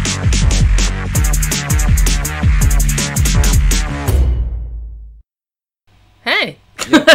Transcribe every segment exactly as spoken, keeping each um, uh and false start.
Hey. Yep.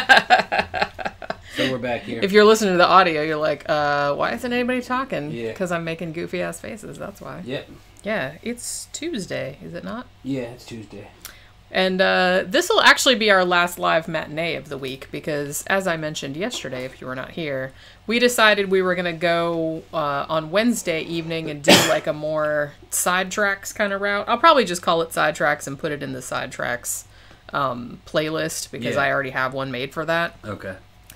So we're back here. If you're listening to the audio, you're like, uh, why isn't anybody talking? Yeah. Because I'm making goofy ass faces. That's why. Yep. Yeah. It's Tuesday, is it not? Yeah, it's Tuesday. And uh, this will actually be our last live matinee of the week because, as I mentioned yesterday, if you were not here, we decided we were going to go uh, on Wednesday evening and do like a more sidetracks kind of route. I'll probably just call it sidetracks and put it in the sidetracks um, playlist because Yeah. I already have one made for that. Okay.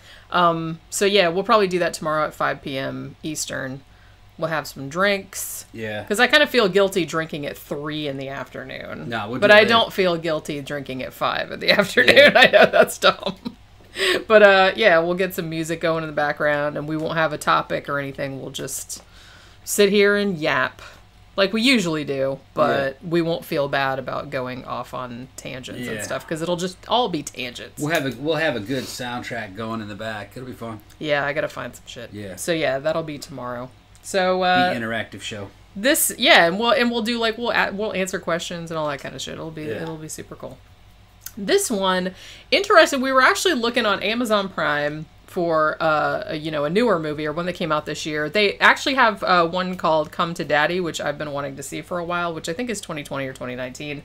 Um, so yeah, we'll probably do that tomorrow at five p.m. Eastern. We'll have some drinks. Yeah. Because I kind of feel guilty drinking at three in the afternoon. No, we'll but do I later. don't feel guilty drinking at five in the afternoon. Yeah. I know that's dumb. But uh, yeah, we'll get some music going in the background, and we won't have a topic or anything. We'll just sit here and yap, like we usually do. But yeah. we won't feel bad about going off on tangents Yeah. and stuff because it'll just all be tangents. We'll have a we'll have a good soundtrack going in the back. It'll be fun. Yeah, I gotta find some shit. Yeah. So yeah, that'll be tomorrow. So uh, Be interactive show. This yeah, and we'll and we'll do like we'll a- we'll answer questions and all that kind of shit. It'll be Yeah. it'll be super cool. This one, interesting. We were actually looking on Amazon Prime for uh a, you know a newer movie or one that came out this year. They actually have uh, one called Come to Daddy, which I've been wanting to see for a while, which I think is twenty twenty or twenty nineteen.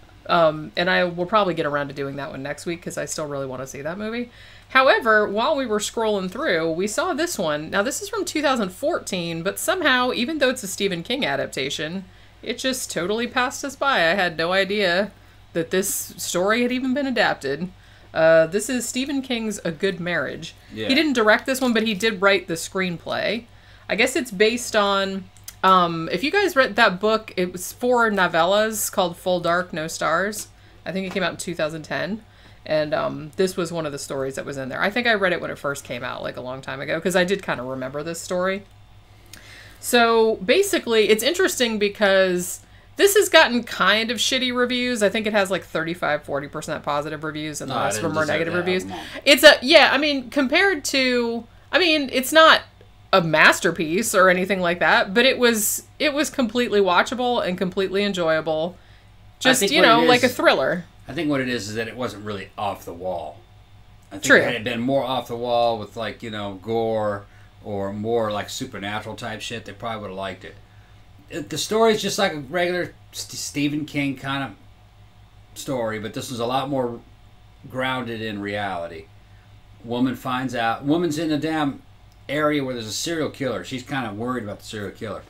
Um, and I will probably get around to doing that one next week because I still really want to see that movie. However, while we were scrolling through, we saw this one. Now, this is from two thousand fourteen, but somehow, even though it's a Stephen King adaptation, it just totally passed us by. I had no idea that this story had even been adapted. Uh, this is Stephen King's A Good Marriage. Yeah. He didn't direct this one, but he did write the screenplay. I guess it's based on... Um, if you guys read that book, it was four novellas called Full Dark, No Stars. I think it came out in two thousand ten. And um, this was one of the stories that was in there. I think I read it when it first came out, like a long time ago, because I did kind of remember this story. So basically, it's interesting because this has gotten kind of shitty reviews. I think it has like thirty-five, forty percent positive reviews, and the No, I rest of didn't them are deserve negative that. reviews. Come on. It's a, yeah, I mean, compared to, I mean, it's not a masterpiece or anything like that, but it was, it was completely watchable and completely enjoyable. Just, think you what know, it like a is- thriller. I think what it is is that it wasn't really off the wall. I think True. Had it been more off the wall with like, you know, gore or more like supernatural type shit, they probably would have liked it. It- The story is just like a regular St- Stephen King kind of story, but this was a lot more grounded in reality. Woman finds out, woman's in a damn area where there's a serial killer. She's kind of worried about the serial killer.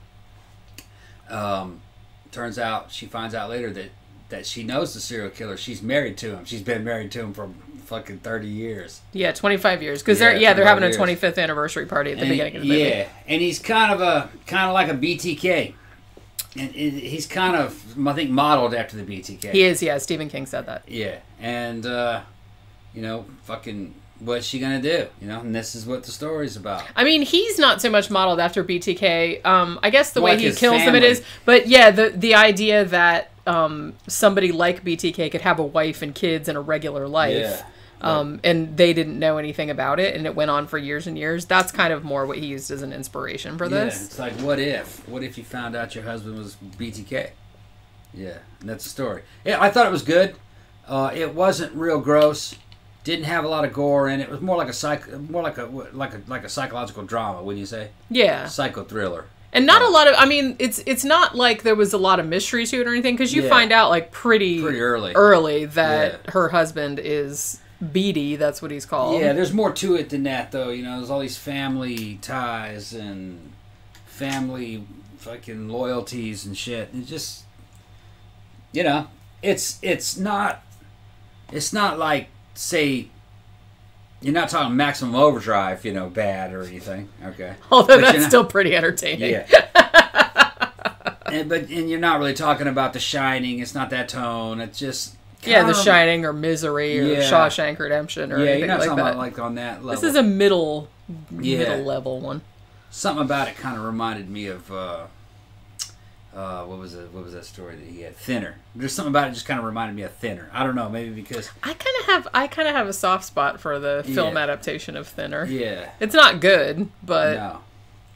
Um, turns out, she finds out later that that she knows the serial killer. She's married to him. She's been married to him for fucking thirty years. Yeah, twenty-five years. Because Yeah, they're yeah they're having a years. twenty-fifth anniversary party at the And beginning of the he- movie. Yeah, and he's kind of a kind of like a B T K, and it, he's kind of I think modeled after the B T K. He is, yeah. Stephen King said that. Yeah, and uh, you know, fucking, what's she gonna do? You know, and this is what the story's about. I mean, he's not so much modeled after B T K. Um, I guess the Well, way like he his kills them it family. is. But yeah, the the idea that um, somebody like B T K could have a wife and kids and a regular life. Yeah. Um, and they didn't know anything about it, and it went on for years and years. That's kind of more what he used as an inspiration for Yeah, this. it's like, what if? What if you found out your husband was B T K? Yeah, and that's the story. Yeah, I thought it was good. Uh, it wasn't real gross. Didn't have a lot of gore in it. It was more like a psych, more like a like a like a psychological drama, wouldn't you say? Yeah. Psycho thriller. And not a lot of, I mean, it's it's not like there was a lot of mystery to it or anything, because you Yeah. find out like pretty, Pretty early. early that Yeah. her husband is Beatty, that's what he's called. Yeah, there's more to it than that, though. You know, there's all these family ties and family fucking loyalties and shit. It just, you know, it's it's not it's not like, say, you're not talking Maximum Overdrive, you know, bad or anything. Okay, Although But that's you're not- still pretty entertaining. Yeah. and, but and you're not really talking about The Shining. It's not that tone. It's just Yeah, The kind of- Shining or Misery or Yeah. Shawshank Redemption or Yeah, anything you're not like talking that. about like on that level. This is a middle, Yeah. middle level one. Something about it kind of reminded me of uh, uh, what was it? What was that story that he had? Thinner. There's something about it just kind of reminded me of Thinner. I don't know, maybe because I kind of have, I kind of have a soft spot for the film Yeah. adaptation of Thinner. yeah, It's not good, but no.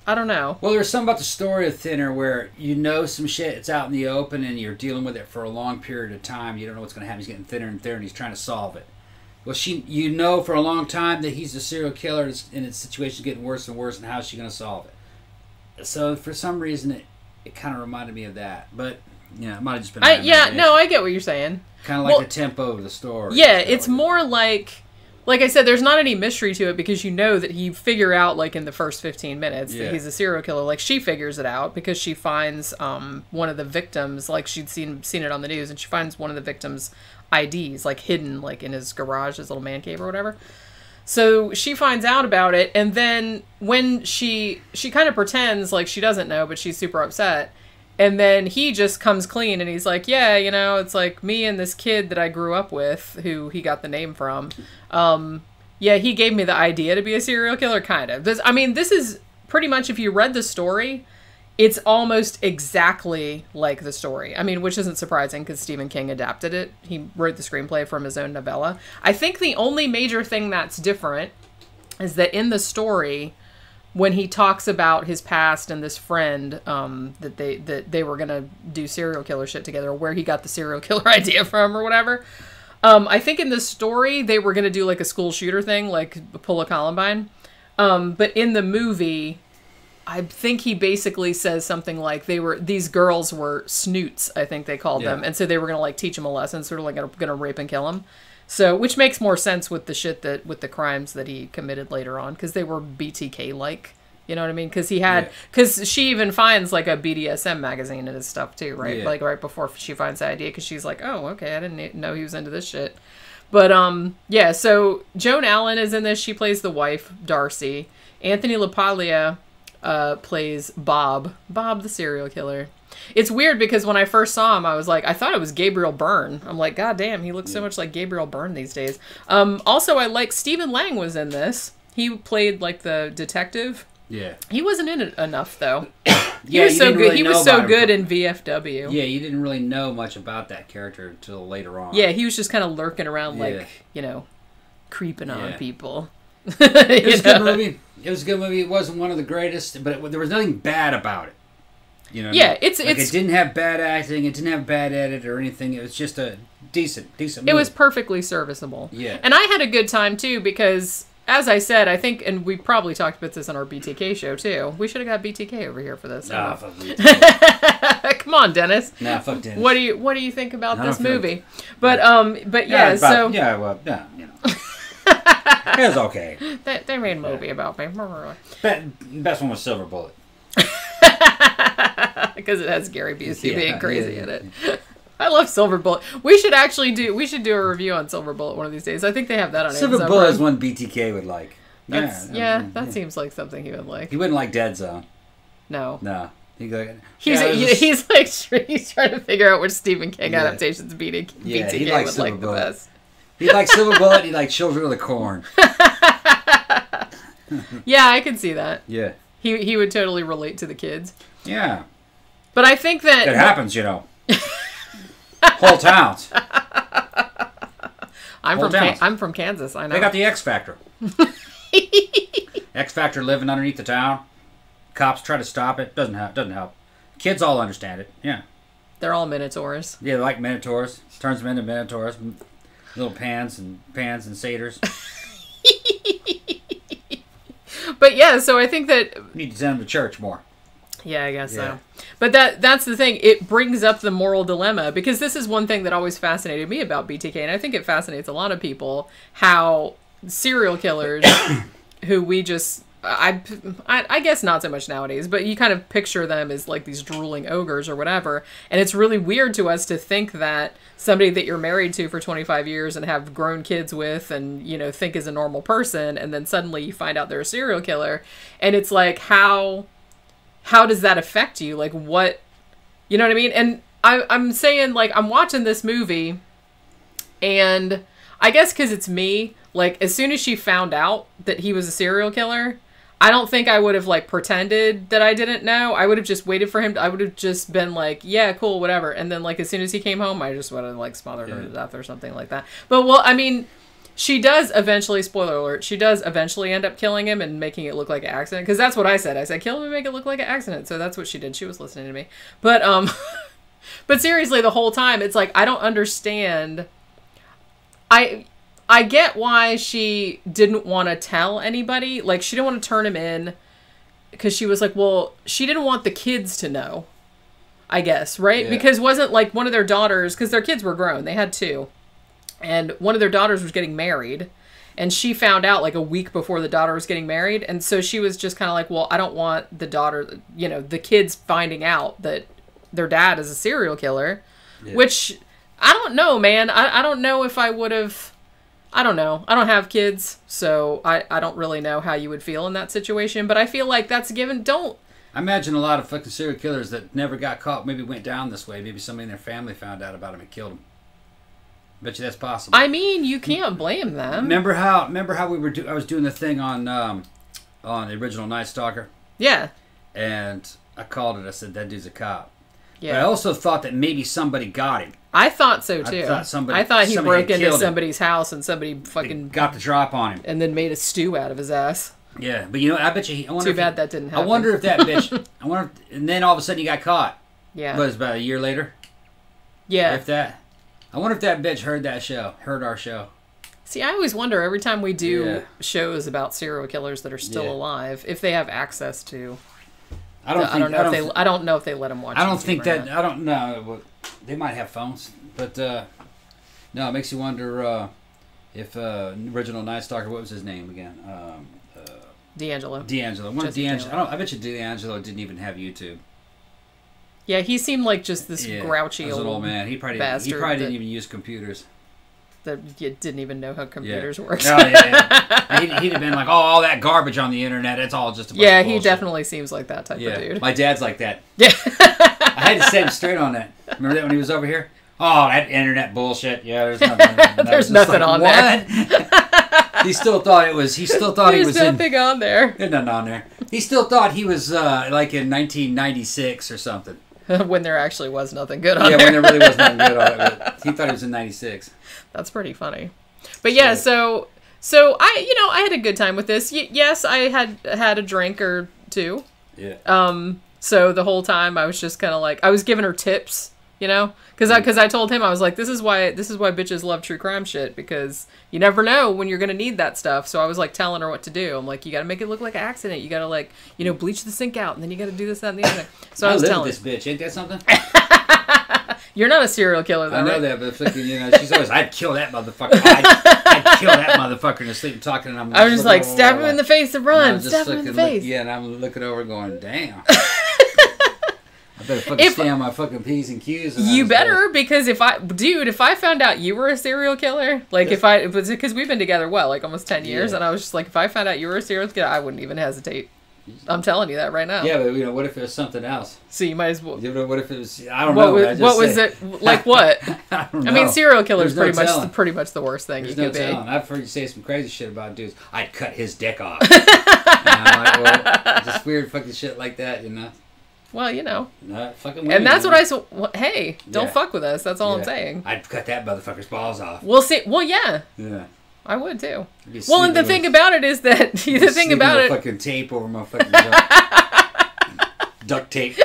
I don't know. Well, there's something about the story of Thinner where you know some shit, it's out in the open, and you're dealing with it for a long period of time. You don't know what's going to happen. He's getting thinner and thinner, and he's trying to solve it. Well, she, you know for a long time that he's a serial killer, and his situation's getting worse and worse, and how's she going to solve it? So, for some reason, it, it kind of reminded me of that. But, yeah, it might have just been I, yeah, no, I get what you're saying. Kind of like well, the tempo of the story. Yeah, it's more like... Like I said, there's not any mystery to it because you know that he figure out, like, in the first fifteen minutes yeah. that he's a serial killer. Like, she figures it out because she finds um, one of the victims, like, she'd seen seen it on the news, and she finds one of the victims' I Ds, like, hidden, like, in his garage, his little man cave or whatever. So she finds out about it, and then when she, she kind of pretends like she doesn't know, but she's super upset. And then he just comes clean and he's like, yeah, you know, it's like me and this kid that I grew up with, who he got the name from. Um, yeah, he gave me the idea to be a serial killer, kind of. This, I mean, this is pretty much, if you read the story, it's almost exactly like the story. I mean, which isn't surprising because Stephen King adapted it. He wrote the screenplay from his own novella. I think the only major thing that's different is that in the story... when he talks about his past and this friend um, that they that they were going to do serial killer shit together, or where he got the serial killer idea from or whatever. Um, I think in this story, they were going to do like a school shooter thing, like pull a Columbine. Um, but in the movie, I think he basically says something like they were these girls were snoots, I think they called yeah. them. And so they were going to like teach them a lesson, sort of like going to rape and kill them. So, which makes more sense with the shit that, with the crimes that he committed later on, because they were B T K-like, you know what I mean? Because he had, because yeah. she even finds, like, a B D S M magazine in his stuff, too, right? Yeah. Like, right before she finds the idea, because she's like, oh, okay, I didn't know he was into this shit. But, um, yeah, so Joan Allen is in this. She plays the wife, Darcy. Anthony LaPaglia uh, plays Bob. Bob, the serial killer. It's weird because when I first saw him, I was like, I thought it was Gabriel Byrne. I'm like, God damn, he looks yeah. so much like Gabriel Byrne these days. Um, also, I like Stephen Lang was in this. He played like the detective. Yeah. He wasn't in it enough though. he yeah, was so good. Really he was so good in V F W. Yeah, you didn't really know much about that character until later on. Yeah, he was just kind of lurking around, like yeah. you know, creeping on yeah. people. It was a good movie. It was a good movie. It wasn't one of the greatest, but it, there was nothing bad about it. You know yeah, I mean? it's like it's. It didn't have bad acting. It didn't have bad edit or anything. It was just a decent, decent movie. It was perfectly serviceable. Yeah, and I had a good time too because, as I said, I think, and we probably talked about this on our B T K show too. We should have got B T K over here for this. Nah, fuck B T K. Come on, Dennis. Nah, fuck Dennis. What do you What do you think about this movie? Like, but um, but yeah, yeah about, so yeah, well, yeah, you know. It was okay. They, they made a movie about me. Be- best one was Silver Bullet. Because it has Gary Busey yeah, being crazy yeah, in it. Yeah. I love Silver Bullet. We should actually do. We should do a review on Silver Bullet one of these days. I think they have that on Silver Amazon Bullet Prime. is one B T K would like. That's, yeah, yeah, yeah, that yeah. seems like something he would like. He wouldn't like Dead Zone. No. No. He'd go, he's yeah, he, just... he's like he's trying to figure out which Stephen King yeah. adaptations B T K, yeah, B T K like would Silver like Bullet. the best. He likes Silver Bullet. He likes Children of the Corn. Yeah, I can see that. Yeah. He he would totally relate to the kids. Yeah. But I think that... It happens, you know. Whole towns. I'm Whole from towns. Can- I'm from Kansas, I know. They got the X Factor. X Factor living underneath the town. Cops try to stop it. Doesn't help. Doesn't help. Kids all understand it. Yeah. They're all Minotaurs. Yeah, they like Minotaurs. Turns them into Minotaurs. Little pans and pans and satyrs. But yeah, so I think that... You need to send them to church more. Yeah, I guess Yeah. so. But that that's the thing. It brings up the moral dilemma, because this is one thing that always fascinated me about B T K, and I think it fascinates a lot of people, how serial killers who we just... I, I, I guess not so much nowadays, but you kind of picture them as like these drooling ogres or whatever. And it's really weird to us to think that somebody that you're married to for twenty-five years and have grown kids with and, you know, think is a normal person, and then suddenly you find out they're a serial killer. And it's like, how... how does that affect you? Like, what, you know what I mean? And I, I'm saying, like, I'm watching this movie, and I guess because it's me, like, as soon as she found out that he was a serial killer, I don't think I would have, like, pretended that I didn't know. I would have just waited for him. To, I would have just been like, yeah, cool, whatever. And then, like, as soon as he came home, I just would have, like, smothered her Yeah. to death or something like that. But, well, I mean... she does eventually, spoiler alert, she does eventually end up killing him and making it look like an accident. Because that's what I said. I said, kill him and make it look like an accident. So that's what she did. She was listening to me. But, um, but seriously, the whole time, it's like, I don't understand. I, I get why she didn't want to tell anybody. Like, she didn't want to turn him in. Because she was like, well, she didn't want the kids to know. I guess, right? Yeah. Because wasn't like one of their daughters, because their kids were grown. They had two. And one of their daughters was getting married, and she found out like a week before the daughter was getting married. And so she was just kind of like, well, I don't want the daughter, you know, the kids finding out that their dad is a serial killer, yeah. Which I don't know, man. I, I don't know if I would have, I don't know. I don't have kids, so I, I don't really know how you would feel in that situation. But I feel like that's a given. Don't. I imagine a lot of fucking serial killers that never got caught maybe went down this way. Maybe somebody in their family found out about him and killed him. Bet you that's possible. I mean, you can't blame them. Remember how? Remember how we were? Do, I was doing the thing on um, on the original Night Stalker. Yeah. And I called it. I said that dude's a cop. Yeah. But I also thought that maybe somebody got him. I thought so too. I thought somebody. I thought he somebody broke into him. somebody's house and somebody fucking They got the drop on him and then made a stew out of his ass. Yeah, but you know, I bet you. He, I wonder Too if bad he, that didn't happen. I wonder if that bitch. I wonder, if, and then all of a sudden he got caught. Yeah. But it was about a year later. Yeah. If that. I wonder if that bitch heard that show, heard our show. See, I always wonder every time we do Yeah. shows about serial killers that are still Yeah. alive, if they have access to. I don't. The, think, I don't know I if don't they. th- I don't know if they let them watch. I don't YouTube think or that. not. I don't know. Well, they might have phones, but uh, no, it makes you wonder uh, if uh, original Night Stalker. What was his name again? Um, uh, D'Angelo. D'Angelo. One of Jesse D'Angelo. I, Taylor. don't, I bet you D'Angelo didn't even have YouTube. Yeah, he seemed like just this Yeah, grouchy as old, an old man. He probably. He bastard probably that- didn't even use computers. that you didn't even know how computers yeah. worked. Oh, yeah, yeah. he'd, he'd have been like, oh, all that garbage on the internet. It's all just a bunch Yeah, of he bullshit. definitely seems like that type Yeah, of dude. my dad's like that. Yeah. I had to set him straight on that. Remember that when he was over here? Oh, that internet bullshit. Yeah, there's nothing. And I was There's just nothing like, on what? there. He still thought it was. He still thought There's he was in. nothing on there. There's nothing on there. He still thought he was uh, like in nineteen ninety-six or something. When there actually was nothing good on Yeah, there. when there really was nothing good on it. But he thought it was in ninety-six. That's pretty funny. But yeah, so so I you know I had a good time with this. Y- yes, I had had a drink or two. Yeah. Um. So the whole time I was just kind of like I was giving her tips, you know, because I because I told him I was like this is why this is why bitches love true crime shit because you never know when you're gonna need that stuff. So I was like telling her what to do. I'm like you got to make it look like an accident. You got to like you know bleach the sink out and then you got to do this that and the other thing. So I, I was live telling with this bitch. Ain't that something? you're not a serial killer though. I know right? that, but freaking, you know, she's always, I'd kill that motherfucker. I'd, I'd kill that motherfucker in his sleep and talking, and I'm I was just like looking over, stab him in the face and run. I'm just Stab him in the looking- look- face. yeah, and I'm looking over going, damn. I better fucking If- stay on my fucking P's and Q's. and I You was better, because if I, dude, if I found out you were a serial killer, like if I, because we've been together, what, like almost ten years, Yeah. and I was just like, if I found out you were a serial killer, I wouldn't even hesitate. I'm telling you that right now. like, yeah, but you know, what if it was something else? So you might as well. You know, what if it was? I don't What know. was, I just what was say- it, like what? I don't I know. mean, serial killer is There's no pretty much, telling. pretty much the worst thing There's you no could telling. be. I've heard you say some crazy shit about dudes. I'd cut his dick off. And I'm like, well, just weird fucking shit like that, you know. Well, you know. No, fucking women, And that's you what know? I said. Well, hey, don't Yeah. fuck with us. That's all I'm Yeah. saying. I'd cut that motherfucker's balls off. We'll see. Well, yeah, Yeah. I would too. I'd be Well, and the sleeping thing with- about it is that the be thing sleeping about with it. fucking tape over my fucking duct, duct tape.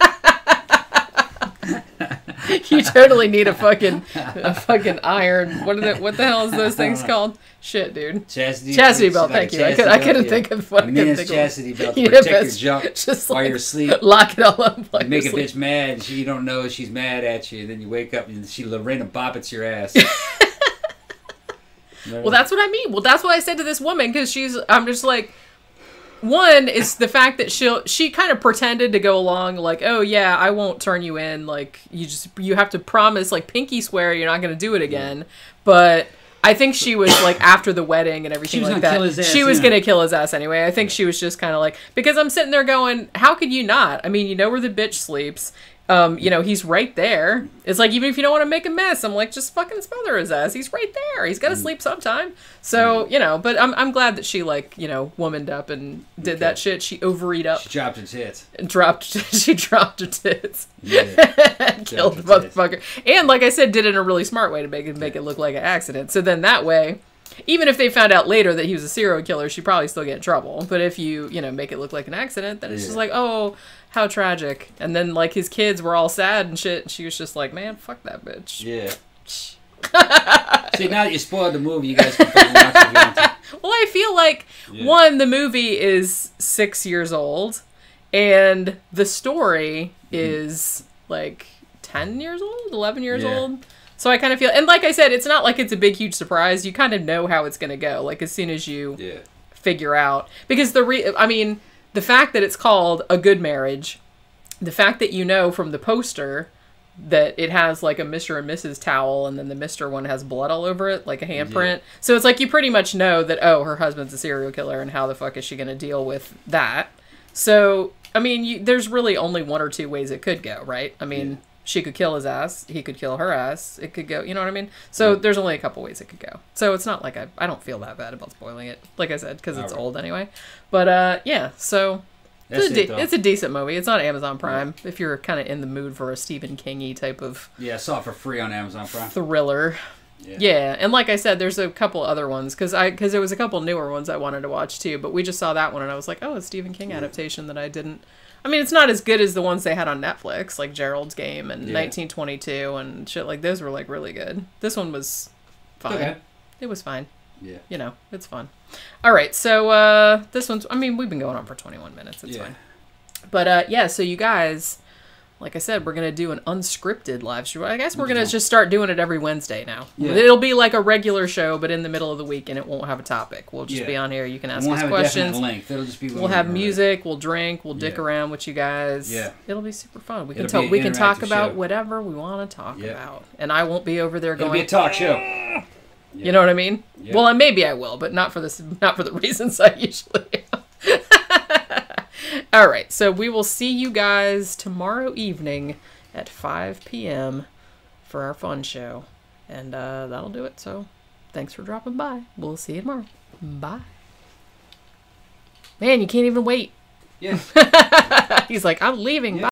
You totally need a fucking a fucking iron. What are the, what the hell is those things called? Shit, dude. Chastity, Chastity belt. like Thank a you. I could I chastity couldn't belt, think yeah. of what I A couldn't man's think of. chastity belt to Yeah, protect your that's junk just while like, you're asleep. Lock it all up. While You make a you're bitch mad, and she you don't know she's mad at you, and then you wake up and she Lorena boppets your ass. Well, that's what I mean. Well, that's what I said to this woman because she's. I'm just like. One is the fact that she'll she kind of pretended to go along like, oh yeah, I won't turn you in. Like you just you have to promise like pinky swear you're not going to do it again. But I think she was like after the wedding and everything She was like gonna that. kill his ass, she was yeah. going to kill his ass anyway. I think she was just kind of like because I'm sitting there going, how could you not? I mean, you know where the bitch sleeps. Um, you know, he's right there. It's like, even if you don't want to make a mess, I'm like, just fucking smother his ass. He's right there. He's got to sleep sometime. So, you know, but I'm I'm glad that she, like, you know, womaned up and did Okay. that shit. She overeat up She dropped her tits. and dropped, she dropped her tits. Yeah. and killed the her tits. motherfucker. And, like I said, did it in a really smart way to make it, make it look like an accident. So then that way, even if they found out later that he was a serial killer, she'd probably still get in trouble. But if you, you know, make it look like an accident, then it's Yeah. just like, oh, how tragic. And then, like, his kids were all sad and shit, and she was just like, man, fuck that bitch. Yeah. See, now that you spoiled the movie, you guys can fucking watch it if you want to. Well, I feel like, Yeah. one, the movie is six years old, and the story is, like, ten years old, eleven years Yeah. old. So I kind of feel, and like I said, it's not like it's a big, huge surprise. You kind of know how it's going to go, like, as soon as you Yeah. figure out. Because the, re- I mean, the fact that it's called A Good Marriage, the fact that you know from the poster that it has like a Mister and Missus towel, and then the Mister one has blood all over it, like a handprint. Yeah. So it's like you pretty much know that, oh, her husband's a serial killer, and how the fuck is she going to deal with that? So, I mean, you, there's really only one or two ways it could go, right? I mean, Yeah. she could kill his ass, he could kill her ass, it could go, you know what I mean? So Yeah. there's only a couple ways it could go. So it's not like I, I don't feel that bad about spoiling it, like I said, because it's All right. old anyway. But, uh, yeah, so... That's It's a, it, de- though. it's a decent movie. It's on Amazon Prime if you're kind of in the mood for a Stephen King-y type of Yeah, I saw it for free on Amazon Prime. thriller. Yeah. Yeah, and like I said, there's a couple other ones because I because there was a couple newer ones I wanted to watch too, but we just saw that one and I was like, oh, a Stephen King adaptation that I didn't. I mean, it's not as good as the ones they had on Netflix, like Gerald's Game and Yeah. nineteen twenty-two and shit like those were like really good. This one was fine. Okay. It was fine. Yeah. You know, it's fun. All right, so uh, this one's. I mean, we've been going on for twenty-one minutes. It's Yeah. fine. But uh, yeah, so you guys, like I said, we're gonna do an unscripted live stream. I guess we're gonna just start doing it every Wednesday now. Yeah. It'll be like a regular show, but in the middle of the week, and it won't have a topic. We'll just Yeah. be on here. You can It ask won't us have questions. a definite length. It'll just be. We'll have music. We'll drink. We'll dick Yeah. around with you guys. Yeah. It'll be super fun. We can It'll be talk. an We can talk interactive about show. whatever we want to talk Yeah. about, and I won't be over there It'll going. be a talk show. You know what I mean? Yeah. Well, and maybe I will, but not for this. Not for the reasons I usually am. All right, so we will see you guys tomorrow evening at five p.m. for our fun show, and uh, that'll do it. So, thanks for dropping by. We'll see you tomorrow. Bye. Man, you can't even wait. Yeah. He's like, I'm leaving. Yeah. Bye.